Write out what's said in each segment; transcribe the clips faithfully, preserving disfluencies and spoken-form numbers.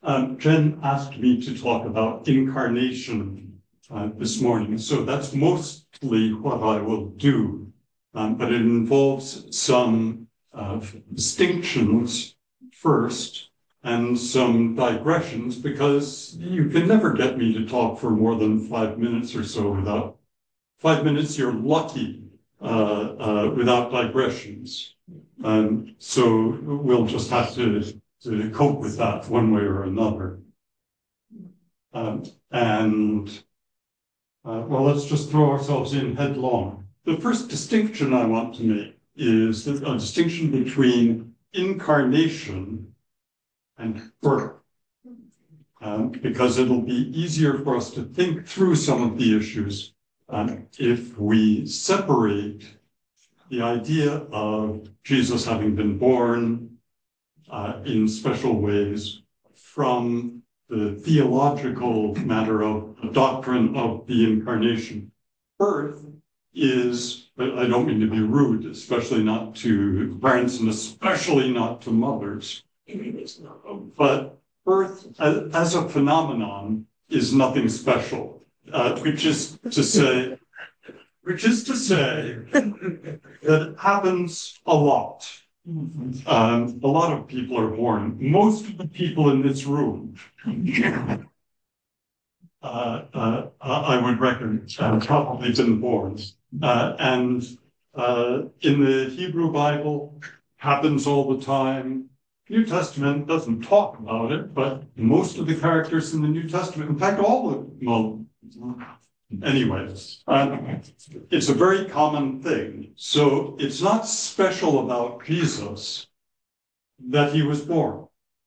Um, Jen asked me to talk about incarnation uh, this morning, so that's mostly what I will do, um, but it involves some uh, distinctions first and some digressions, because you can never get me to talk for more than five minutes or so without five minutes. You're lucky uh, uh, without digressions. Um, so we'll just have to, to cope with that one way or another. Um, and, uh, well, let's just throw ourselves in headlong. The first distinction I want to make is a distinction between incarnation and birth, um, because it'll be easier for us to think through some of the issues um, if we separate the idea of Jesus having been born uh, in special ways from the theological matter of the doctrine of the incarnation. Birth is, I don't mean to be rude, especially not to parents and especially not to mothers, but birth as a phenomenon is nothing special, uh, which is to say, which is to say that it happens a lot. Um, a lot of people are born. Most of the people in this room, uh, uh, I would reckon, have probably been born. Uh, and uh, in the Hebrew Bible, happens all the time. New Testament doesn't talk about it, but most of the characters in the New Testament, in fact, all of well, anyways, um, it's a very common thing. So it's not special about Jesus that he was born.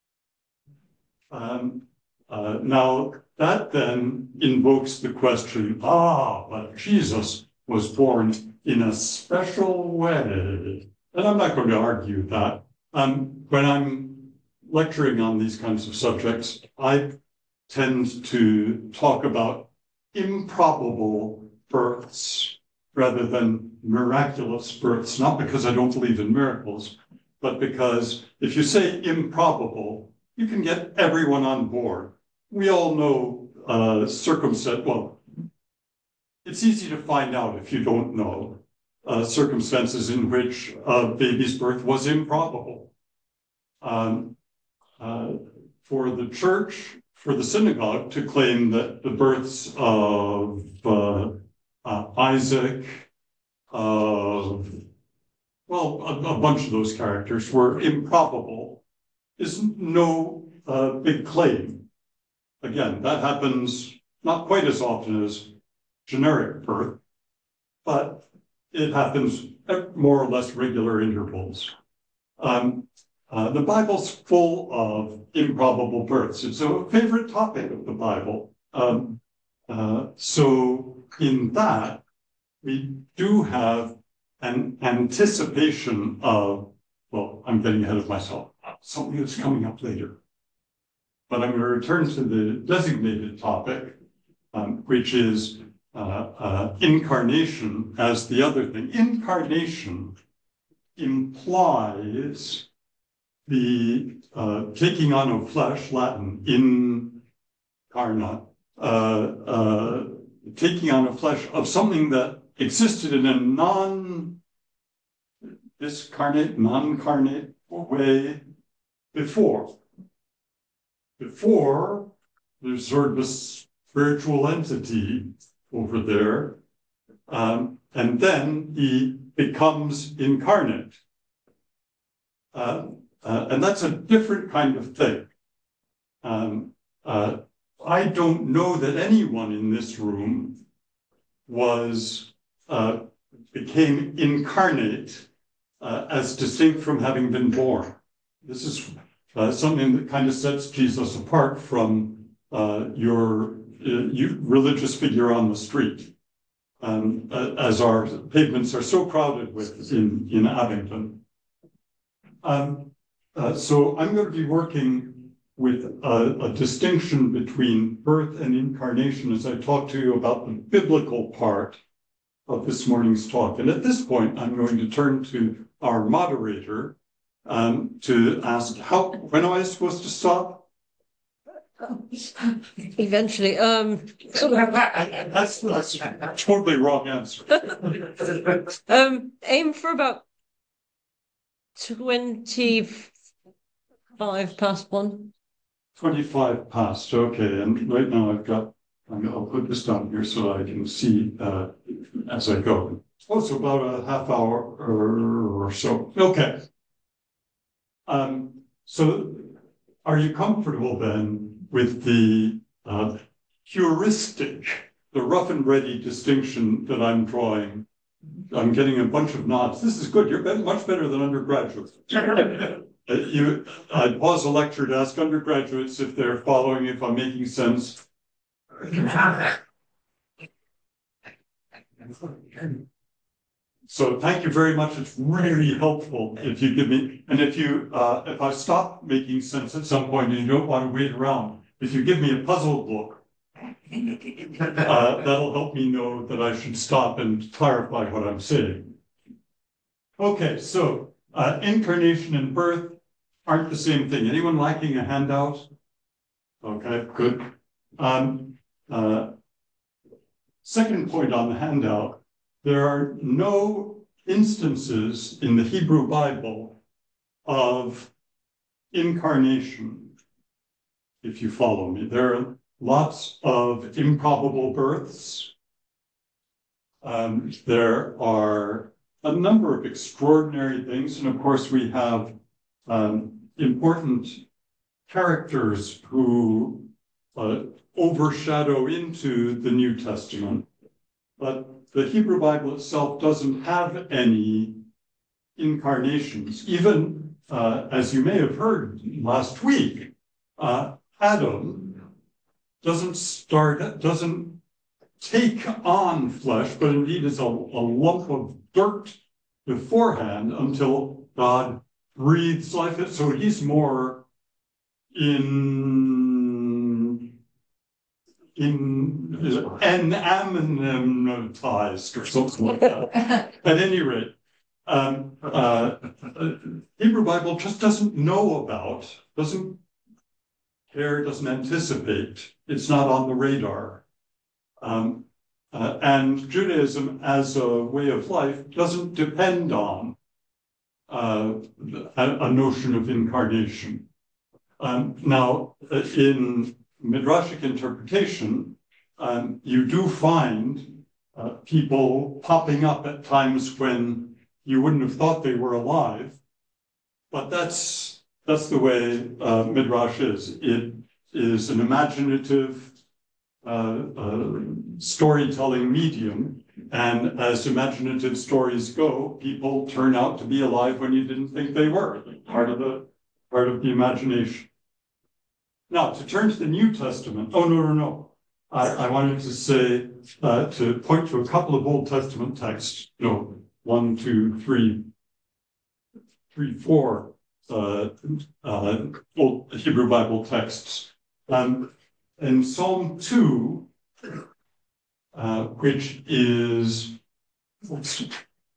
Um, uh, now, that then invokes the question, ah, but Jesus was born in a special way. And I'm not going to argue that. Um, when I'm lecturing on these kinds of subjects, I tend to talk about improbable births rather than miraculous births, not because I don't believe in miracles, but because if you say improbable, you can get everyone on board. We all know uh, circumstance, well, it's easy to find out if you don't know uh, circumstances in which a baby's birth was improbable. Um, uh, for the church, for the synagogue to claim that the births of uh, uh, Isaac, of, well, a, a bunch of those characters were improbable is no uh, big claim. Again, that happens not quite as often as generic birth, but it happens at more or less regular intervals. Um, uh, the Bible's full of improbable births. It's a favorite topic of the Bible. Um, uh, so in that, we do have an anticipation of, well, I'm getting ahead of myself, something that's coming up later. But I'm going to return to the designated topic, um, which is uh, uh, incarnation as the other thing. Incarnation implies the uh, taking on of flesh, Latin, incarnate, uh, uh, taking on of flesh of something that existed in a non-discarnate, non-carnate way before. Before, there's sort of a spiritual entity over there, um, and then he becomes incarnate. Uh, uh, and that's a different kind of thing. Um, uh, I don't know that anyone in this room was uh, became incarnate uh, as distinct from having been born. This is uh, something that kind of sets Jesus apart from uh, your uh, you, religious figure on the street, um, uh, as our pavements are so crowded with in, in Abington. Um, uh, so I'm going to be working with a, a distinction between birth and incarnation as I talk to you about the biblical part of this morning's talk. And at this point, I'm going to turn to our moderator um, to ask, how, when am I supposed to stop? Eventually, um, that's, that's a totally wrong answer. um, aim for about twenty-five past one. twenty-five past, okay, and right now I've got, I'm- I'll put this down here so I can see uh, as I go. Oh, so about a half hour or so, okay. Um, so are you comfortable then with the uh, heuristic, the rough and ready distinction that I'm drawing? I'm getting a bunch of nods. This is good. You're much better than undergraduates. Uh, you, I'd pause a lecture to ask undergraduates if they're following, if I'm making sense. So thank you very much. It's really helpful if you give me, and if you, uh, if I stop making sense at some point and you don't want to wait around, if you give me a puzzle book, uh, that'll help me know that I should stop and clarify what I'm saying. Okay, so uh, incarnation and birth aren't the same thing. Anyone liking a handout? Okay, good. Um, uh, second point on the handout, there are no instances in the Hebrew Bible of incarnation, if you follow me. There are lots of improbable births. Um, there are a number of extraordinary things, and of course we have um, important characters who uh, overshadow into the New Testament. But the Hebrew Bible itself doesn't have any incarnations. Even, uh, as you may have heard last week, uh, Adam doesn't start, doesn't take on flesh, but indeed is a, a lump of dirt beforehand until God breathes life in. So he's more in in anonymized or something like that. At any rate, um, uh, Hebrew Bible just doesn't know about, doesn't care, doesn't anticipate. It's not on the radar. Um, uh, and Judaism as a way of life doesn't depend on uh, a, a notion of incarnation. Um, now, in Midrashic interpretation, um, you do find uh, people popping up at times when you wouldn't have thought they were alive, but that's that's the way uh, Midrash is. It is an imaginative uh, uh, storytelling medium, and as imaginative stories go, people turn out to be alive when you didn't think they were. Part of the part of the imagination. Now, to turn to the New Testament, oh, no, no, no. I, I wanted to say, uh, to point to a couple of Old Testament texts, you know, one, two, three, three, four uh, uh, Old Hebrew Bible texts. Um, in Psalm two, uh, which is, which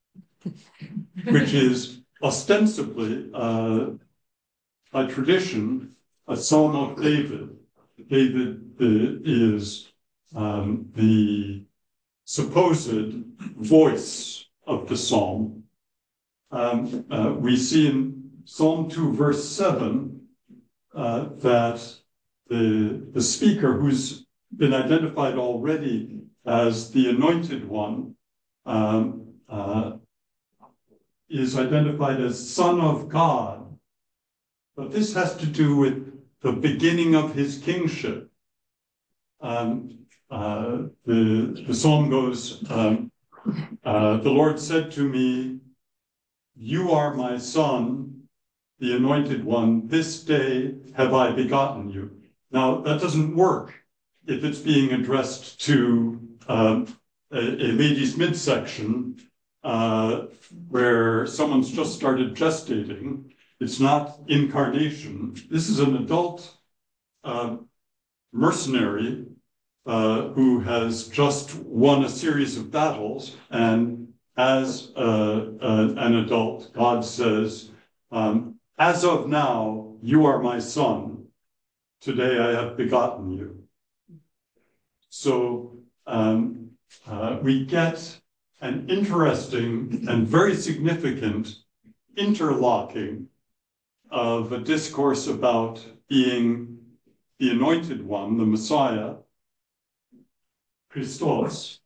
is ostensibly, uh, by tradition, a Psalm of David. David uh, is um, the supposed voice of the psalm. Um, uh, we see in Psalm two, verse seven, uh, that the, the speaker, who's been identified already as the anointed one, um, uh, is identified as Son of God. But this has to do with the beginning of his kingship. Um, uh, the, the psalm goes, um, uh, the Lord said to me, you are my son, the anointed one. This day have I begotten you. Now, that doesn't work if it's being addressed to uh, a, a lady's midsection uh, where someone's just started gestating. It's not incarnation. This is an adult uh, mercenary uh, who has just won a series of battles, and as uh, uh, an adult, God says, um, as of now, you are my son. today I have begotten you. So um, uh, we get an interesting and very significant interlocking of a discourse about being the anointed one, the Messiah, Christos,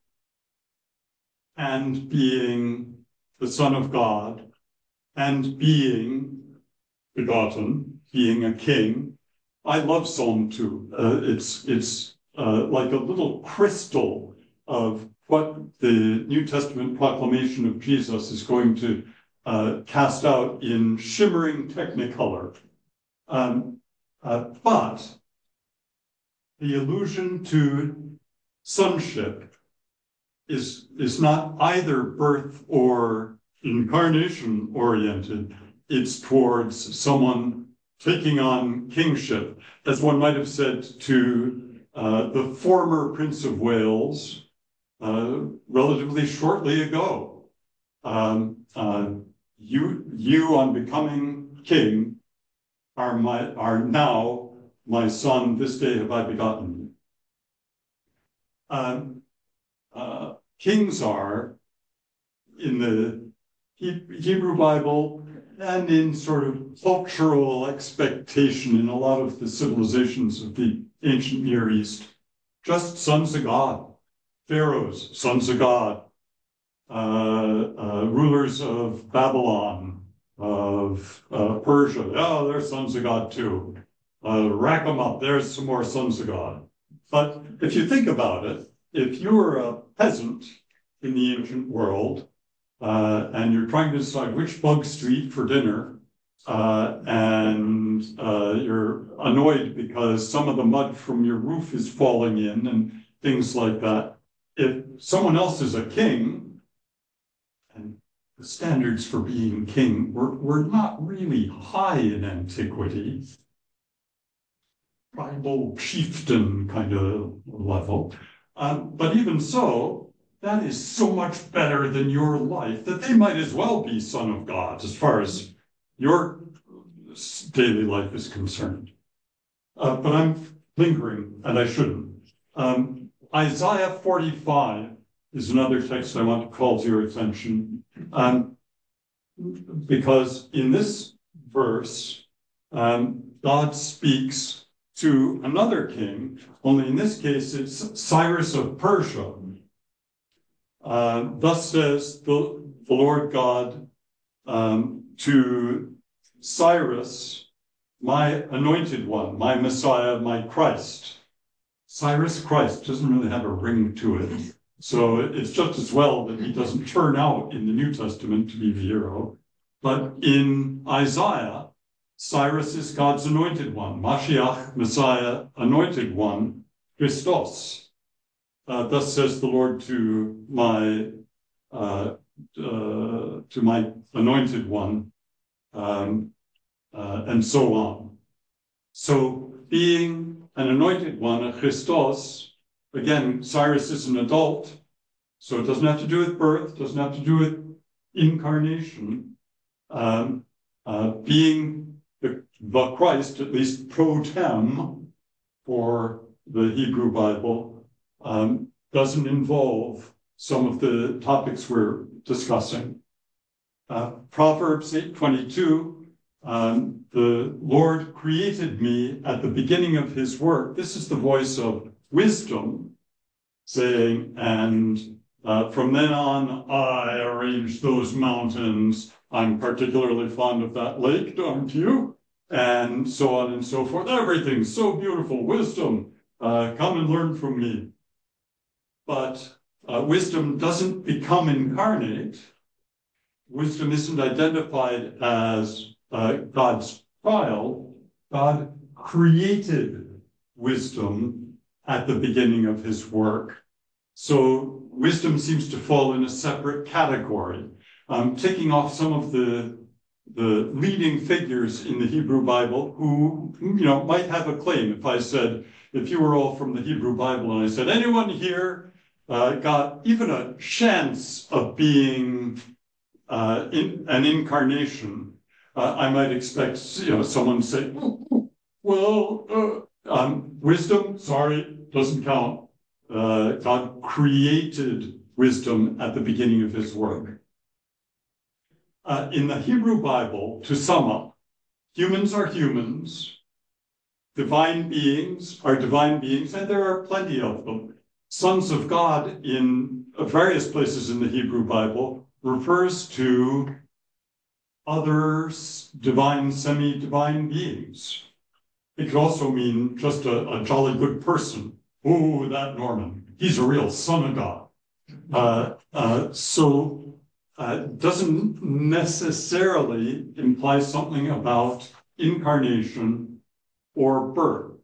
and being the Son of God, and being begotten, being a king. I love Psalm two. Uh, it's it's uh, like a little crystal of what the New Testament proclamation of Jesus is going to uh, cast out in shimmering technicolor. Um, uh, but the allusion to sonship is, is not either birth or incarnation oriented. It's towards someone taking on kingship, as one might have said to uh, the former Prince of Wales uh, relatively shortly ago. Um, uh, you, you, on becoming king, are my are now my son. This day have I begotten you. Um, uh, kings are in the Hebrew Bible and in sort of cultural expectation in a lot of the civilizations of the ancient Near East, just sons of God, pharaohs, sons of God, uh, uh, rulers of Babylon, of uh, Persia. Oh, they're sons of God too. Uh, rack them up. There's some more sons of God. But if you think about it, if you were a peasant in the ancient world, Uh, and you're trying to decide which bugs to eat for dinner, uh, and uh, you're annoyed because some of the mud from your roof is falling in and things like that. If someone else is a king, and the standards for being king were, were not really high in antiquity, tribal chieftain kind of level, um, but even so, that is so much better than your life that they might as well be son of God as far as your daily life is concerned. Uh, but I'm lingering, and I shouldn't. Um, Isaiah forty-five is another text I want to call to your attention, um, because in this verse, um, God speaks to another king, only in this case it's Cyrus of Persia. Uh, thus says the, the Lord God um, to Cyrus, my anointed one, my Messiah, my Christ. Cyrus Christ doesn't really have a ring to it. So it's just as well that he doesn't turn out in the New Testament to be the hero. But in Isaiah, Cyrus is God's anointed one, Mashiach, Messiah, anointed one, Christos. Uh, thus says the Lord to my uh, uh, to my anointed one, um, uh, and so on. So being an anointed one, a Christos, again, Cyrus is an adult, so it doesn't have to do with birth, doesn't have to do with incarnation. Um, uh, being the, the Christ, at least pro tem for the Hebrew Bible, Um, doesn't involve some of the topics we're discussing. Uh, Proverbs eight twenty-two, um, the Lord created me at the beginning of his work. This is the voice of wisdom saying, and uh, from then on, I arranged those mountains. I'm particularly fond of that lake, don't you? And so on and so forth. Everything's so beautiful. Wisdom, uh, come and learn from me. But uh, wisdom doesn't become incarnate. Wisdom isn't identified as uh, God's child. God created wisdom at the beginning of his work. So wisdom seems to fall in a separate category. I'm taking off some of the, the leading figures in the Hebrew Bible who, you know, might have a claim. If I said, if you were all from the Hebrew Bible and I said, anyone here Uh, got even a chance of being uh, in, an incarnation, uh, I might expect, you know, someone to say, well, uh, Um, wisdom, sorry, doesn't count. Uh, God created wisdom at the beginning of his work. Uh, in the Hebrew Bible, to sum up, humans are humans, divine beings are divine beings, and there are plenty of them. Sons of God in various places in the Hebrew Bible refers to other divine, semi-divine beings. It could also mean just a, a jolly good person. Oh, that Norman, he's a real son of God. Uh, uh, so uh, doesn't necessarily imply something about incarnation or birth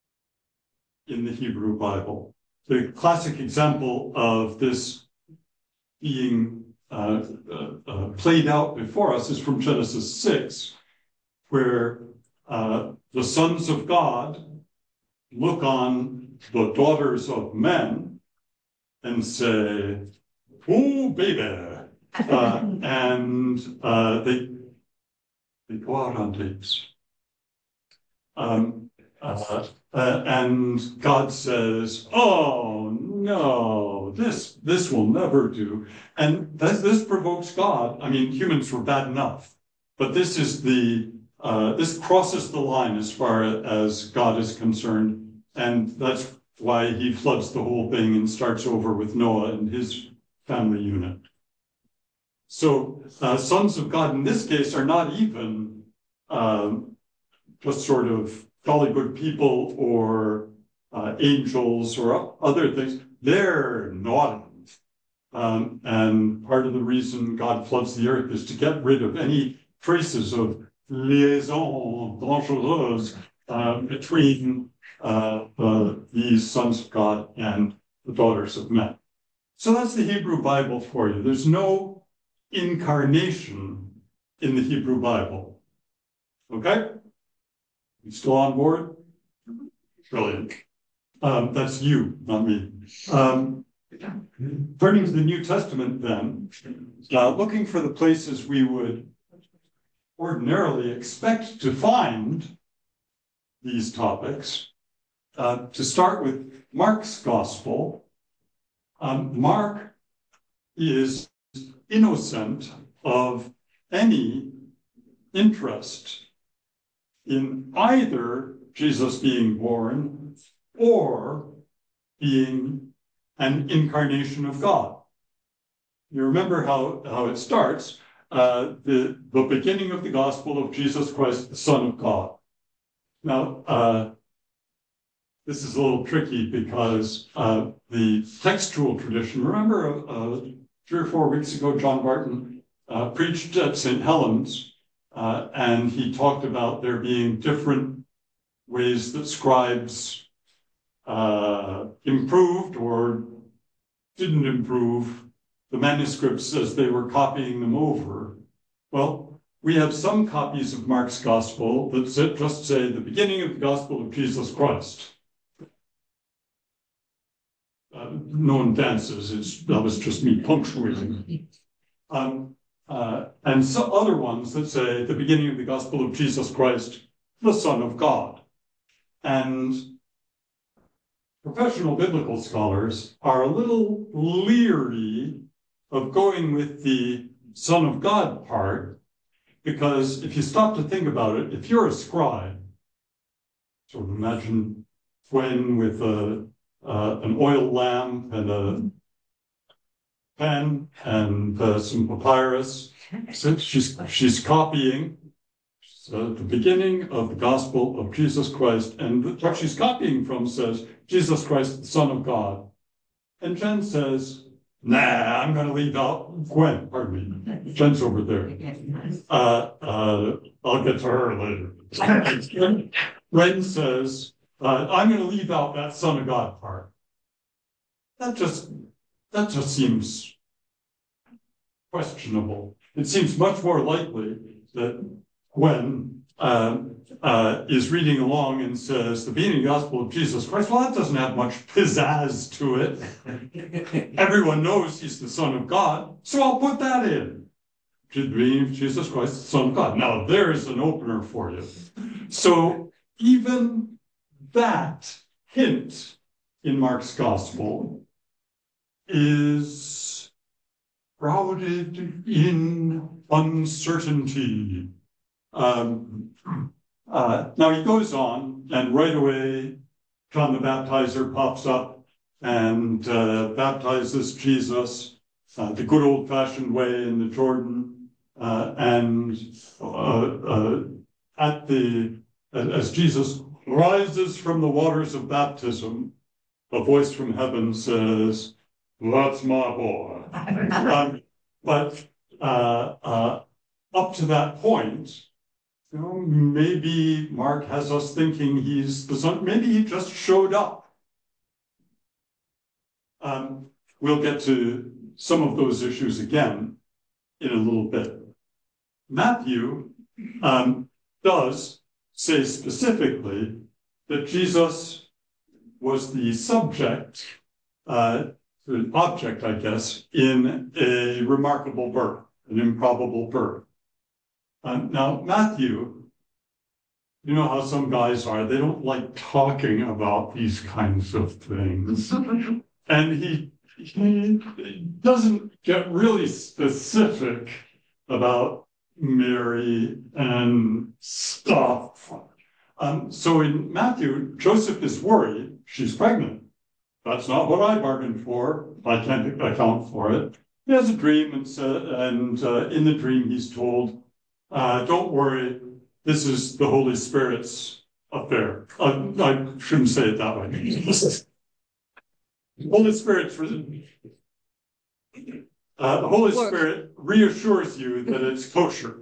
in the Hebrew Bible. The classic example of this being uh, uh, uh, played out before us is from Genesis six, where uh, the sons of God look on the daughters of men and say, "Oh, baby," uh, and uh, they they go out on dates. Um, uh, uh, and God says, "Oh no, this this will never do," and this, this provokes God. I mean, humans were bad enough, but this is the uh, this crosses the line as far as God is concerned, and that's why he floods the whole thing and starts over with Noah and his family unit. So, uh, sons of God in this case are not even um, just sort of jolly good people or uh, angels or other things. They're naughty. Um, and part of the reason God floods the earth is to get rid of any traces of liaison dangereuse uh, between uh, uh, these sons of God and the daughters of men. So that's the Hebrew Bible for you. There's no incarnation in the Hebrew Bible. Okay? You still on board? Brilliant. Um, that's you, not me. Um, turning to the New Testament then, uh, looking for the places we would ordinarily expect to find these topics. Uh, to start with Mark's Gospel, um, Mark is innocent of any interest in either Jesus being born or being an incarnation of God. You remember how, how it starts, uh, the, the beginning of the gospel of Jesus Christ, the Son of God. Now, uh, this is a little tricky because uh, the textual tradition, remember uh, three or four weeks ago, John Barton uh, preached at Saint Helens, uh, and he talked about there being different ways that scribes uh, improved or didn't improve the manuscripts as they were copying them over. Well, we have some copies of Mark's Gospel that just say the beginning of the Gospel of Jesus Christ. Uh, no one dances, it's, that was just me punctuating. Um, uh, and some other ones that say the beginning of the Gospel of Jesus Christ, the Son of God. And professional biblical scholars are a little leery of going with the Son of God part, because if you stop to think about it, if you're a scribe, sort of imagine Gwen with a, uh, an oil lamp and a pen and uh, some papyrus. So she's, she's copying so the beginning of the Gospel of Jesus Christ, and what she's copying from says, Jesus Christ, the Son of God. And Jen says, nah, I'm going to leave out Gwen, pardon me. Jen's over there. Uh, uh, I'll get to her later. Gwen says, uh, I'm going to leave out that Son of God part. That just, that just seems questionable. It seems much more likely that Gwen uh, uh, is reading along and says, the beginning Gospel of Jesus Christ, well, that doesn't have much pizzazz to it. Everyone knows he's the Son of God, so I'll put that in. The beginning of Jesus Christ, the Son of God. Now, there's an opener for you. So even that hint in Mark's gospel is shrouded in uncertainty. Um, uh, now he goes on, and right away, John the Baptizer pops up and uh, baptizes Jesus uh, the good old-fashioned way in the Jordan, uh, and uh, uh, at the as Jesus rises from the waters of baptism, a voice from heaven says, "That's my boy." um, but uh, uh, up to that point, you know, maybe Mark has us thinking he's the son. Maybe he just showed up. Um, we'll get to some of those issues again in a little bit. Matthew um, does say specifically that Jesus was the subject, uh, the object, I guess, in a remarkable birth, an improbable birth. Uh, now, Matthew, you know how some guys are, they don't like talking about these kinds of things. And he, he doesn't get really specific about Mary and stuff. Um, so in Matthew, Joseph is worried she's pregnant. That's not what I bargained for. I can't account for it. He has a dream, and, uh, and uh, in the dream he's told, uh, don't worry, this is the Holy Spirit's affair. Uh, I shouldn't say it that way. Holy Spirit's risen. Uh, the Holy Work. Spirit reassures you that it's kosher.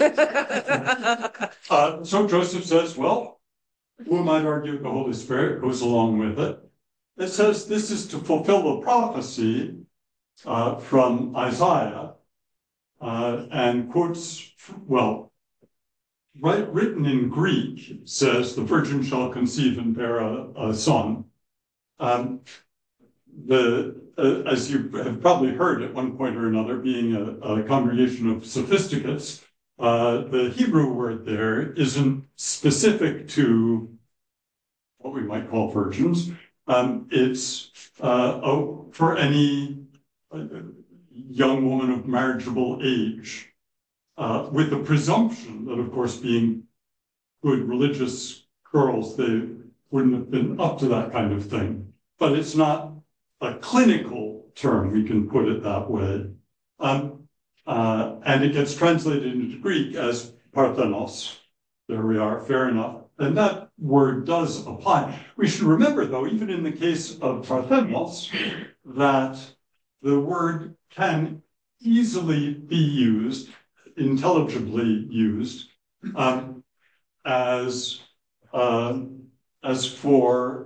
uh, so Joseph says, well, who might argue the Holy Spirit goes along with it? It says this is to fulfill the prophecy uh, from Isaiah uh, and quotes, well, right, written in Greek says, the virgin shall conceive and bear a, a son. Um, the uh, as you have probably heard at one point or another, being a, a congregation of sophisticates, uh, the Hebrew word there isn't specific to what we might call virgins. Um, it's uh, oh, for any uh, young woman of marriageable age, uh, with the presumption that, of course, being good religious girls, they wouldn't have been up to that kind of thing. But it's not a clinical term, we can put it that way. Um, uh, and it gets translated into Greek as parthenos. There we are, fair enough. And that word does apply. We should remember, though, even in the case of parthenos, that the word can easily be used, intelligibly used, um, as, uh, as for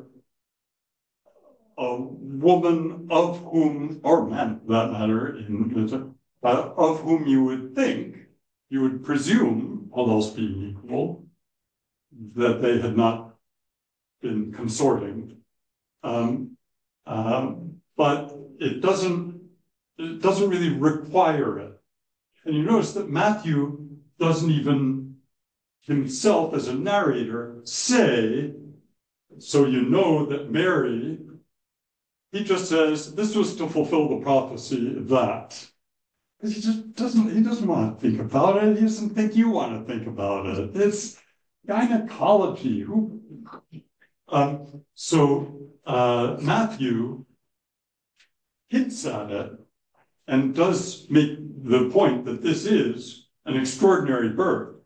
a woman of whom, or man for that matter, in, uh, of whom you would think, you would presume, all else being equal, that they had not been consorting. Um, um, but it doesn't, it doesn't really require it. And you notice that Matthew doesn't even himself as a narrator say, so you know that Mary, he just says, this was to fulfill the prophecy that. He just doesn't, he doesn't want to think about it. He doesn't think you want to think about it. It's gynecology. Who? Um, so uh, Matthew hints at it and does make the point that this is an extraordinary birth.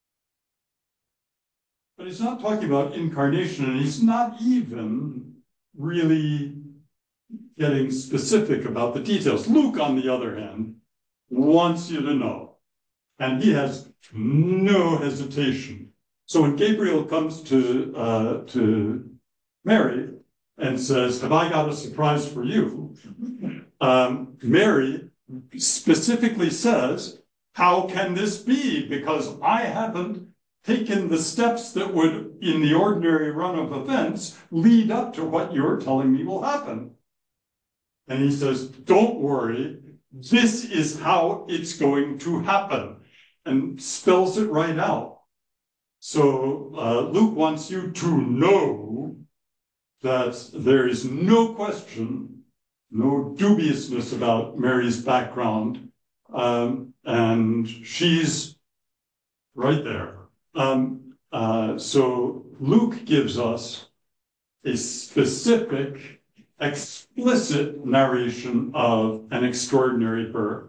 But he's not talking about incarnation, and he's not even really getting specific about the details. Luke, on the other hand, wants you to know, and he has no hesitation. So when Gabriel comes to uh, to Mary and says, "Have I got a surprise for you?" Um, Mary specifically says, "How can this be? Because I haven't taken the steps that would, in the ordinary run of events, lead up to what you're telling me will happen." And he says, "Don't worry, this is how it's going to happen," and spells it right out. So uh, Luke wants you to know that there is no question, no dubiousness about Mary's background, um, and she's right there. Um, uh, so Luke gives us a specific, explicit narration of an extraordinary birth.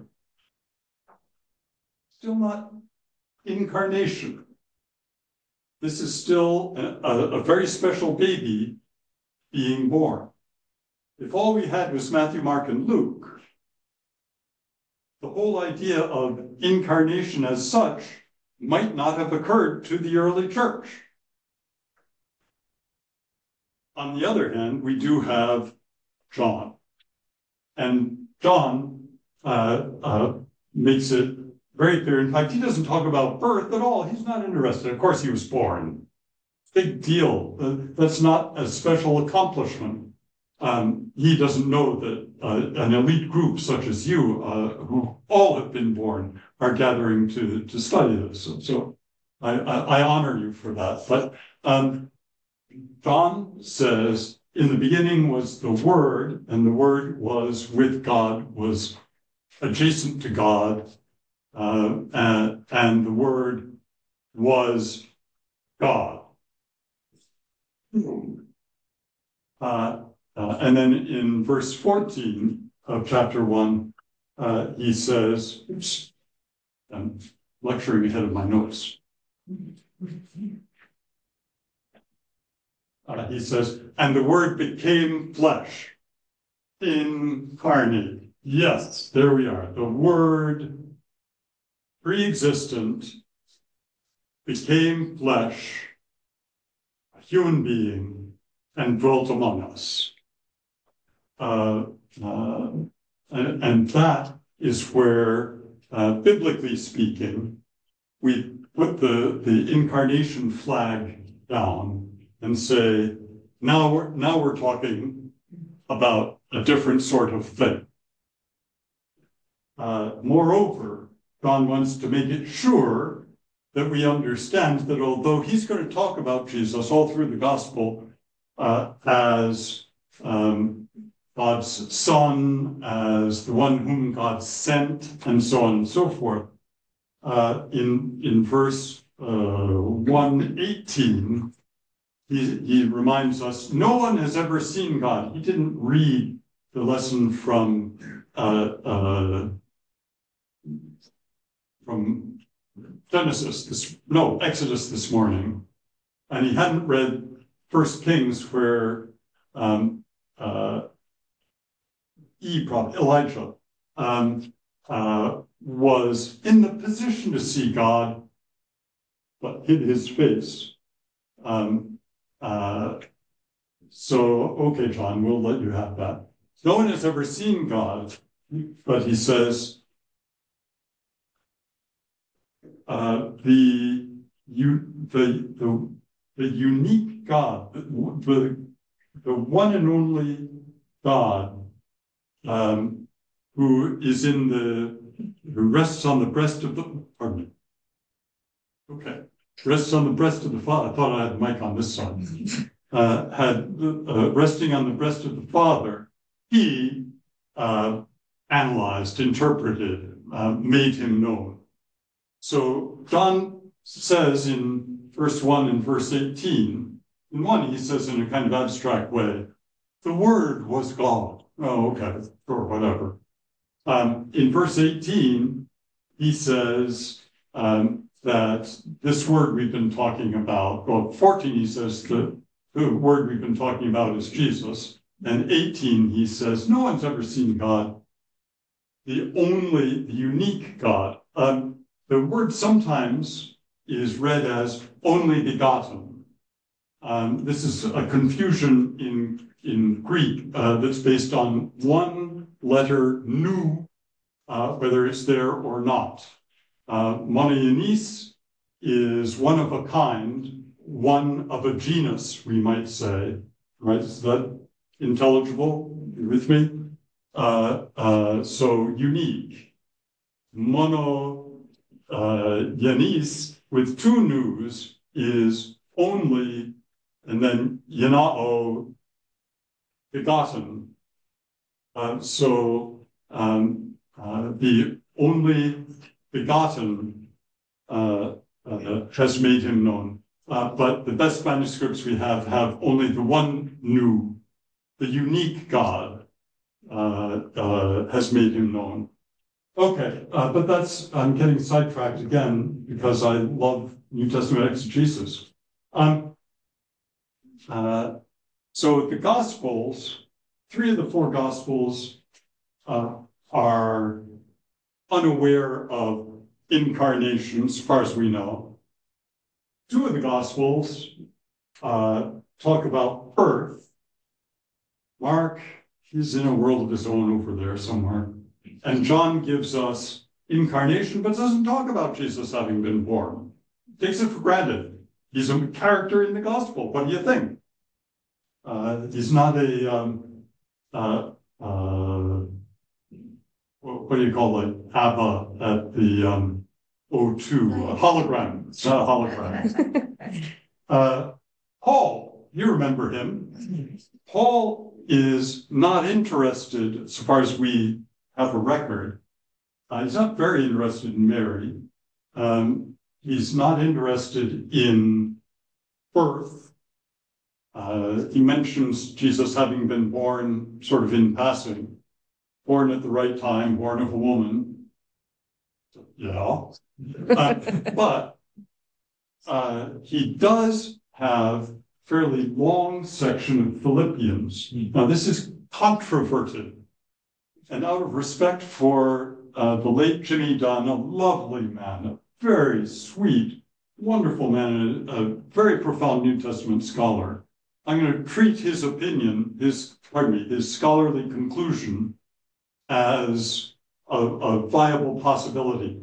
Still not incarnation. This is still a, a, a very special baby being born. If all we had was Matthew, Mark, and Luke, the whole idea of incarnation as such might not have occurred to the early church. On the other hand, we do have John. And John uh, uh, makes it very clear. In fact, he doesn't talk about birth at all. He's not interested. Of course, he was born. Big deal. Uh, that's not a special accomplishment. Um, he doesn't know that uh, an elite group such as you, uh, who all have been born, are gathering to, to study this. So, so I, I, I honor you for that. But um, John says, in the beginning was the Word, and the Word was with God, was adjacent to God, uh, and, and the Word was God. Uh, uh, and then in verse fourteen of chapter one, uh, he says, oops, I'm lecturing ahead of my notes. Uh, he says, and the Word became flesh, incarnate. Yes, there we are. The Word, pre-existent, became flesh, a human being, and dwelt among us. Uh, uh, and, and that is where, uh, biblically speaking, we put the, the incarnation flag down and say, now we're, now we're talking about a different sort of thing. Uh, moreover, John wants to make it sure that we understand that although he's going to talk about Jesus all through the gospel uh, as um, God's Son, as the one whom God sent, and so on and so forth, uh, in, in verse uh, one eighteen, he, he reminds us, no one has ever seen God. He didn't read the lesson from uh, uh, from Genesis, this, no, Exodus this morning, and he hadn't read First Kings where um, uh, E, prophet, Elijah, um, uh, was in the position to see God, but hid his face. Um, uh, so, okay, John, we'll let you have that. No one has ever seen God, but he says, uh, the, you, the, the, the unique God, the, the, the one and only God, um, who is in the, who rests on the breast of the, pardon me. Okay, rests on the breast of the Father. I thought I had the mic on this side. Uh, had uh, resting on the breast of the Father, he uh, analyzed, interpreted, uh, made him known. So John says in verse one and verse eighteen, in one he says in a kind of abstract way, the Word was God. Oh, okay, sure, whatever. Um, in verse eighteen, he says um, that this word we've been talking about, well, fourteen he says the, the word we've been talking about is Jesus, and eighteen he says no one's ever seen God, the only, the unique God. Um, The word sometimes is read as only begotten. Um, this is a confusion in, in Greek uh, that's based on one letter, nu, uh, whether it's there or not. Uh, monogenes is one of a kind, one of a genus, we might say. Right? Is that intelligible? You with me? Uh, uh, so unique. Mono Uh, Yanis with two news is only, and then Yanao begotten. Uh, so um, uh, the only begotten uh, uh, has made him known. Uh, but the best manuscripts we have have only the one new, the unique God uh, uh, has made him known. Okay, uh, but that's, I'm getting sidetracked again because I love New Testament exegesis. Um, uh, so the Gospels, three of the four Gospels uh, are unaware of incarnation, as far as we know. Two of the Gospels uh, talk about birth. Mark, he's in a world of his own over there somewhere. And John gives us incarnation, but doesn't talk about Jesus having been born. Takes it for granted. He's a character in the Gospel. What do you think? Uh, he's not a, um, uh, uh, what do you call it? Abba at the um, O two, a hologram. It's not a hologram. uh, Paul, you remember him. Paul is not interested, so far as we have a record. Uh, he's not very interested in Mary. Um, he's not interested in birth. Uh, he mentions Jesus having been born sort of in passing, born at the right time, born of a woman. Yeah. Uh, but uh, he does have a fairly long section of Philippians. Now, this is controverted. And out of respect for uh, the late Jimmy Dunn, a lovely man, a very sweet, wonderful man, a, a very profound New Testament scholar, I'm going to treat his opinion, his, pardon me, his scholarly conclusion as a, a viable possibility.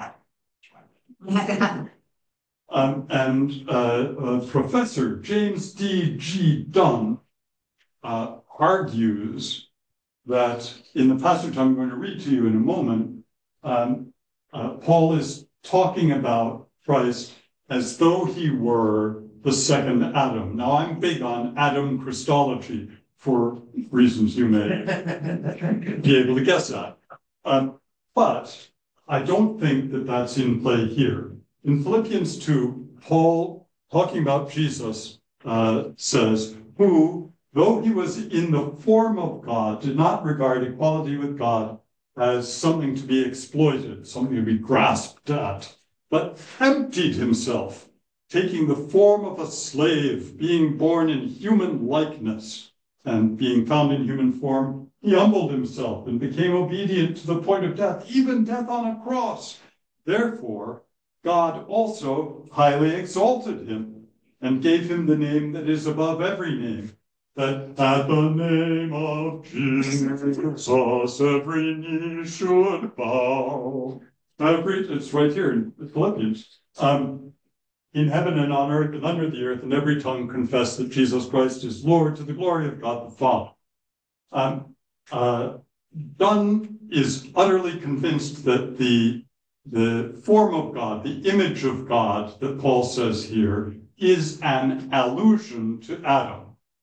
um, and uh, uh, Professor James D. G. Dunn uh, argues that in the passage I'm going to read to you in a moment, um, uh, Paul is talking about Christ as though he were the second Adam. Now, I'm big on Adam Christology for reasons you may be able to guess at. Um, but I don't think that that's in play here. In Philippians two, Paul, talking about Jesus, uh, says, who, though he was in the form of God, did not regard equality with God as something to be exploited, something to be grasped at, but emptied himself, taking the form of a slave, being born in human likeness, and being found in human form, he humbled himself and became obedient to the point of death, even death on a cross. Therefore, God also highly exalted him and gave him the name that is above every name, that at the name of Jesus every knee should bow. Every, it's right here in Philippians. Um, in heaven and on earth and under the earth, and every tongue confess that Jesus Christ is Lord to the glory of God the Father. Um, uh, Dunn is utterly convinced that the, the form of God, the image of God that Paul says here, is an allusion to Adam.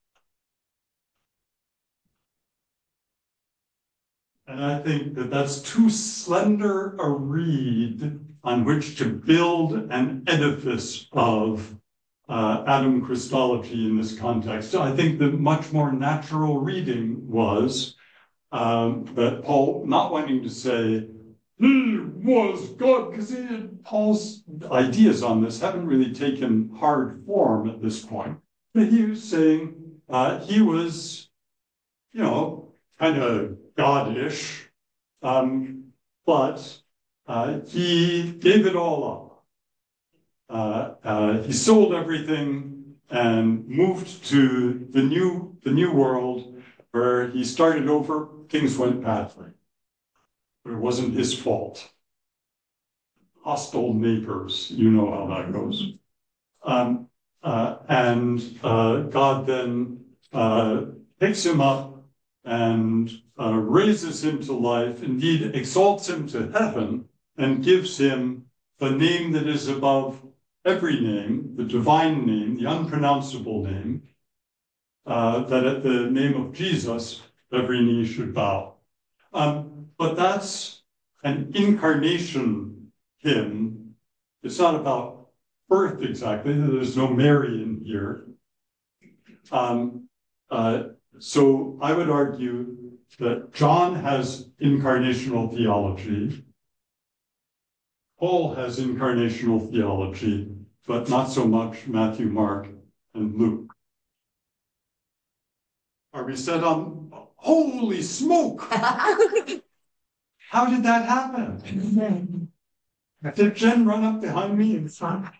And I think that that's too slender a reed on which to build an edifice of uh, Adam Christology in this context. I think the much more natural reading was um, that Paul, not wanting to say, he was God, because Paul's ideas on this haven't really taken hard form at this point. But he was saying uh, he was, you know, kind of God-ish, um, but uh, he gave it all up. Uh, uh, he sold everything and moved to the new, the new world where he started over. Things went badly, but it wasn't his fault. Hostile neighbors, you know how that goes. Um, uh, and uh, God then uh, picks him up and uh, raises him to life, indeed exalts him to heaven, and gives him the name that is above every name, the divine name, the unpronounceable name, uh, that at the name of Jesus, every knee should bow. Um, but that's an incarnation hymn. It's not about birth exactly. There's no Mary in here. Um, uh, so I would argue that John has incarnational theology. Paul has incarnational theology, but not so much Matthew, Mark, and Luke. Are we set on? Holy smoke! How did that happen? Did Jen run up behind me and something?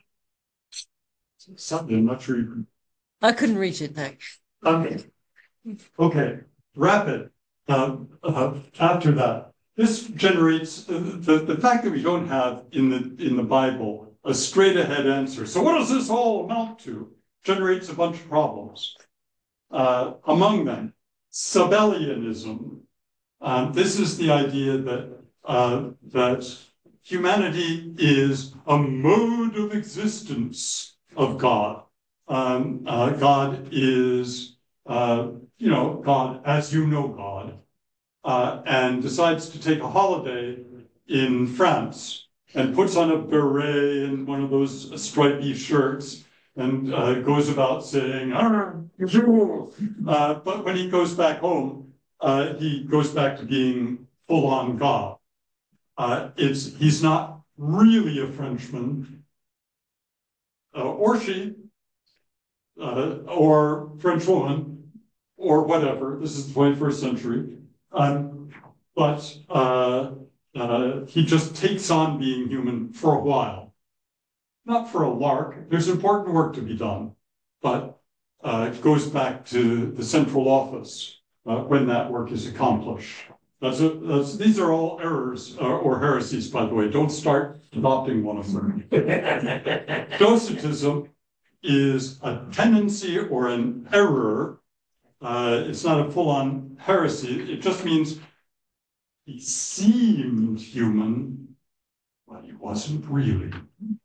I'm not sure you can. I couldn't reach it, no. Okay. Okay. Rapid. Uh, uh, after that, this generates uh, the the fact that we don't have in the in the Bible a straight ahead answer. So what does this all amount to? Generates a bunch of problems. Uh, among them, Sabellianism. Um, this is the idea that uh, that humanity is a mode of existence of God. Um, uh, God is, uh, you know, God as you know God, uh, and decides to take a holiday in France and puts on a beret and one of those stripy shirts and uh, goes about saying, "Ah, you." Uh, but when he goes back home, uh, he goes back to being full-on God. Uh, it's he's not really a Frenchman, uh, or she, uh, or French woman, or whatever. This is the twenty-first century. Um, but uh, uh, he just takes on being human for a while. Not for a lark. There's important work to be done, but uh, it goes back to the central office uh, when that work is accomplished. That's a, that's, these are all errors uh, or heresies, by the way. Don't start adopting one of them. Docetism is a tendency or an error. Uh, it's not a full-on heresy. It just means he seemed human, but he wasn't really.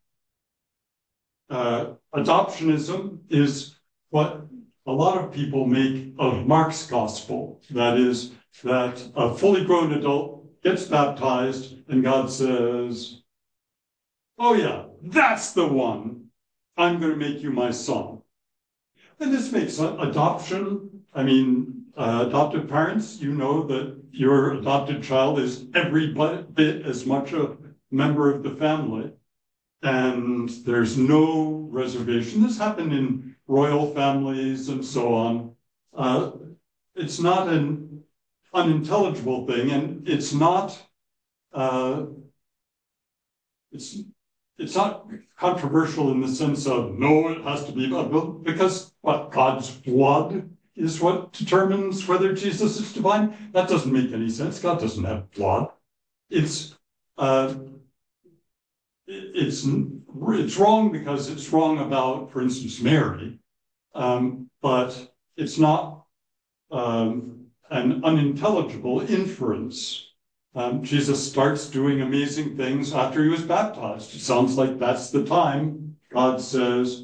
Uh, adoptionism is what a lot of people make of Mark's gospel. That is, that a fully grown adult gets baptized and God says, oh yeah, that's the one. I'm going to make you my son. And this makes adoption, I mean, uh, adoptive parents, you know that your adopted child is every bit as much a member of the family. And there's no reservation. This happened in royal families and so on. Uh, it's not an unintelligible thing, and it's not uh, it's it's not controversial in the sense of no, it has to be because what God's blood is what determines whether Jesus is divine. That doesn't make any sense. God doesn't have blood. It's uh, It's it's wrong because it's wrong about, for instance, Mary, um, but it's not um, an unintelligible inference. Um, Jesus starts doing amazing things after he was baptized. It sounds like that's the time God says,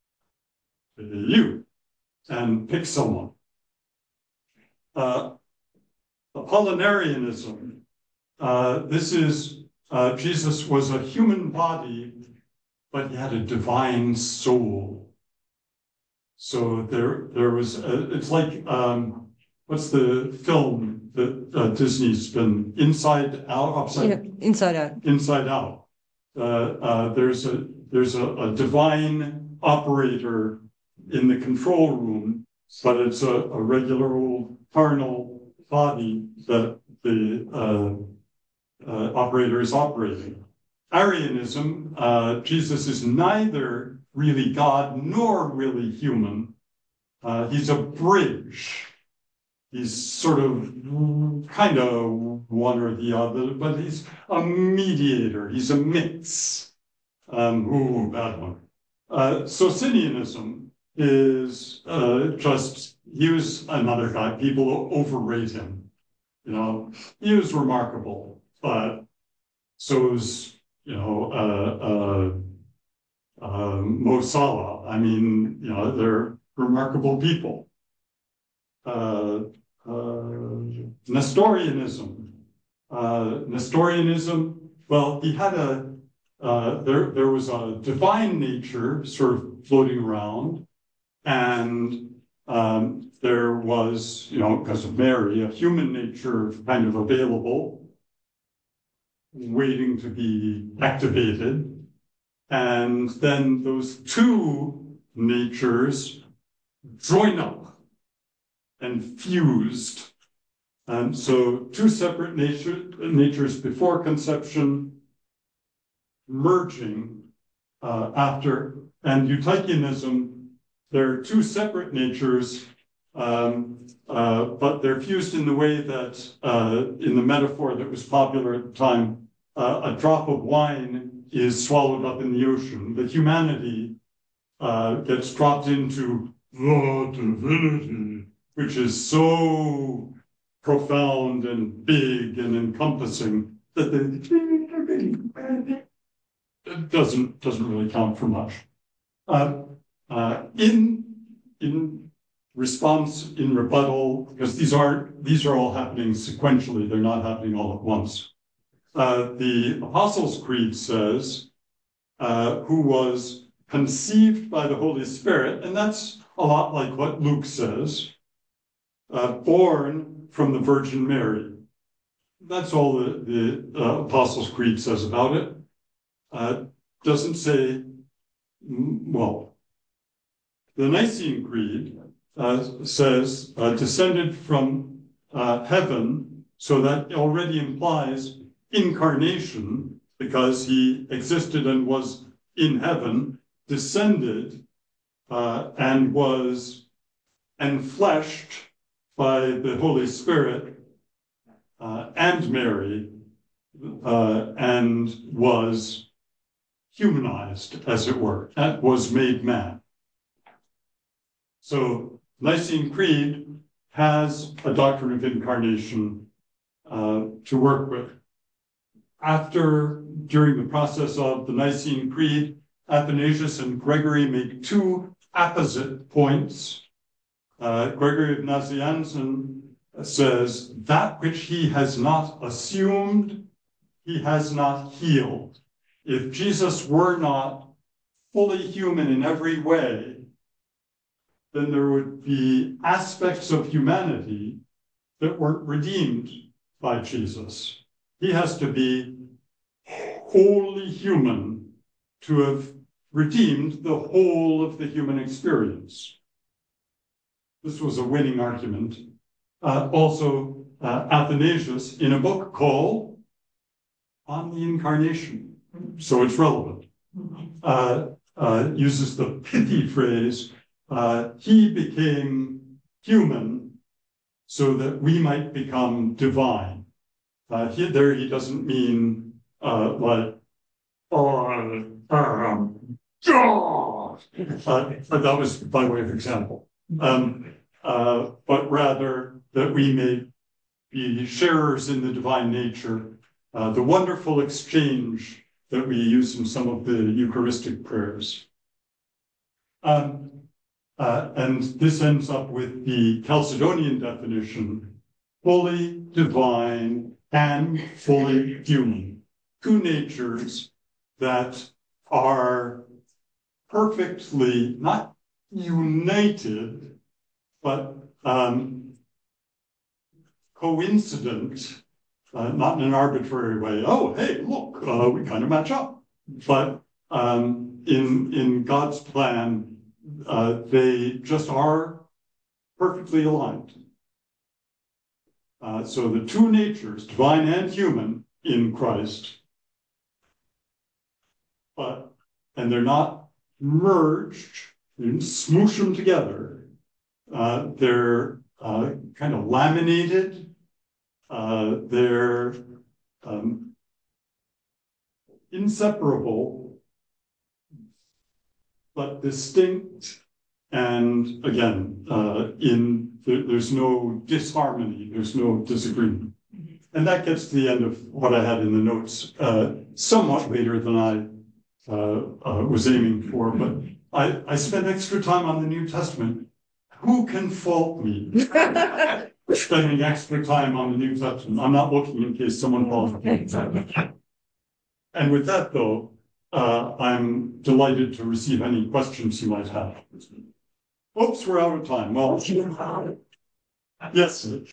you, and pick someone. Uh, Apollinarianism. Uh, this is uh, Jesus was a human body, but he had a divine soul. So there, there was. A, it's like um, what's the film that uh, Disney's been Inside Out, upside, Yeah, Inside Out. Inside Out. Uh, uh, there's a there's a, a divine operator in the control room, but it's a, a regular old carnal body that the uh, uh, operator is operating. Arianism, uh, Jesus is neither really God nor really human. Uh, he's a bridge. He's sort of kind of one or the other, but he's a mediator. He's a mix. Um, ooh, bad one. Uh, Socinianism is uh, just, he was another guy. People overrate him. You know, he was remarkable, but so was, you know, uh, uh, Mo Salah. I mean, you know, they're remarkable people. Uh, uh, Nestorianism. Uh, Nestorianism, well, he had a, uh, there, there was a divine nature sort of floating around, and um, there was, you know, because of Mary, a human nature kind of available, waiting to be activated. And then those two natures join up and fused. And so two separate nature, natures before conception, merging uh, after. And Eutychianism, there are two separate natures, um, uh, but they're fused in the way that, uh, in the metaphor that was popular at the time, uh, a drop of wine is swallowed up in the ocean. The humanity uh, gets dropped into the divinity, which is so profound and big and encompassing that the it doesn't doesn't really count for much. Uh, uh, in in response, in rebuttal, because these aren't these are all happening sequentially; they're not happening all at once. Uh, the Apostles' Creed says, uh, "Who was conceived by the Holy Spirit," and that's a lot like what Luke says, uh, born from the Virgin Mary. That's all the, the uh, Apostles' Creed says about it. Uh, doesn't say, well, the Nicene Creed uh, says uh, descended from uh, heaven, so that already implies incarnation, because he existed and was in heaven, descended uh, and was enfleshed by the Holy Spirit uh, and Mary, uh, and was humanized, as it were, and was made man. So Nicene Creed has a doctrine of incarnation uh, to work with. After, during the process of the Nicene Creed, Athanasius and Gregory make two apposite points. Uh, Gregory of Nazianzen says, that which he has not assumed, he has not healed. If Jesus were not fully human in every way, then there would be aspects of humanity that weren't redeemed by Jesus. He has to be wholly human to have redeemed the whole of the human experience. This was a winning argument. Uh, also, uh, Athanasius, in a book called On the Incarnation, so it's relevant, uh, uh, uses the pithy phrase, uh, he became human so that we might become divine. Uh, he, there he doesn't mean uh, like, oh, um, God! Uh, but that was by way of example. Um, uh, but rather that we may be sharers in the divine nature, uh, the wonderful exchange that we use in some of the Eucharistic prayers. Um, uh, and this ends up with the Chalcedonian definition, fully divine and fully human. Two natures that are perfectly, not united, but um, coincident, uh, not in an arbitrary way. Oh, hey, look, uh, we kind of match up. But um, in, in God's plan, uh, they just are perfectly aligned. Uh, so the two natures, divine and human, in Christ, but, and they're not merged, you didn't smoosh them together. Uh, they're uh, kind of laminated. Uh, they're um, inseparable, but distinct. And again, uh, in there, there's no disharmony, there's no disagreement. And that gets to the end of what I had in the notes, uh, somewhat later than I uh, uh, was aiming for, but I, I spent extra time on the New Testament. Who can fault me? Spending extra time on the New Testament. I'm not looking in case someone falls. And with that, though, uh, I'm delighted to receive any questions you might have. Oops, we're out of time. Well, yes.